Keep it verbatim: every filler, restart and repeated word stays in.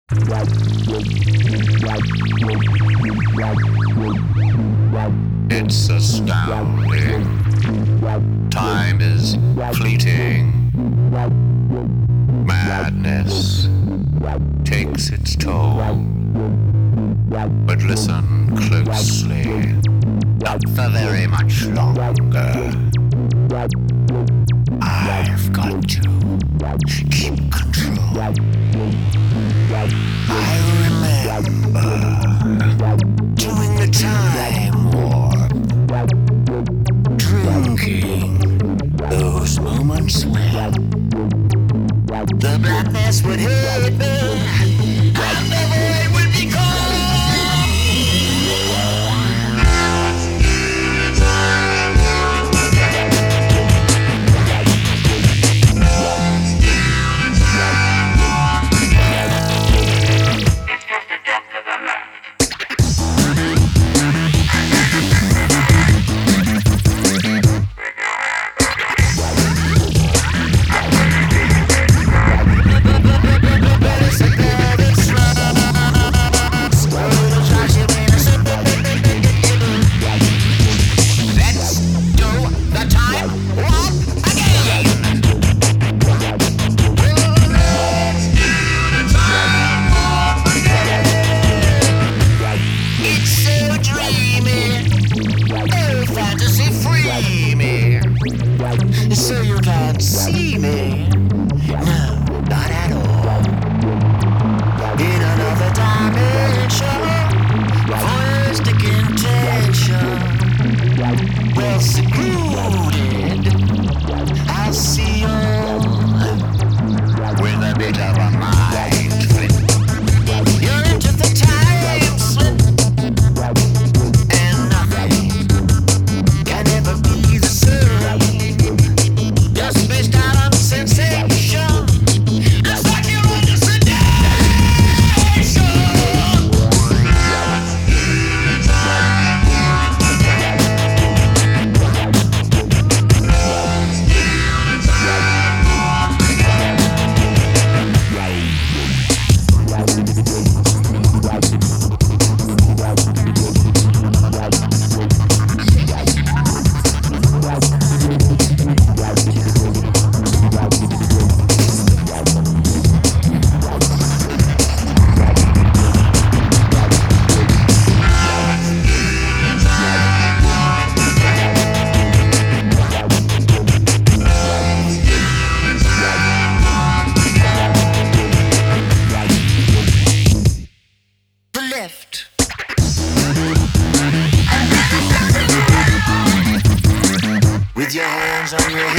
It's astounding. Time is fleeting. Madness takes its toll. But listen closely. Not for very much longer. I've got to keep control. I remember during the time warp, drinking those moments when the blackness would hit me and the void would be cold. So you can't see me, no, not at all. In another dimension, voyeuristic intention, well secluded, I see you with a bit of a mind flip. You're into the time slip, and nothing can ever be the same. Spaced out on sensation. It's like you're under sedation. With your hands on your hips.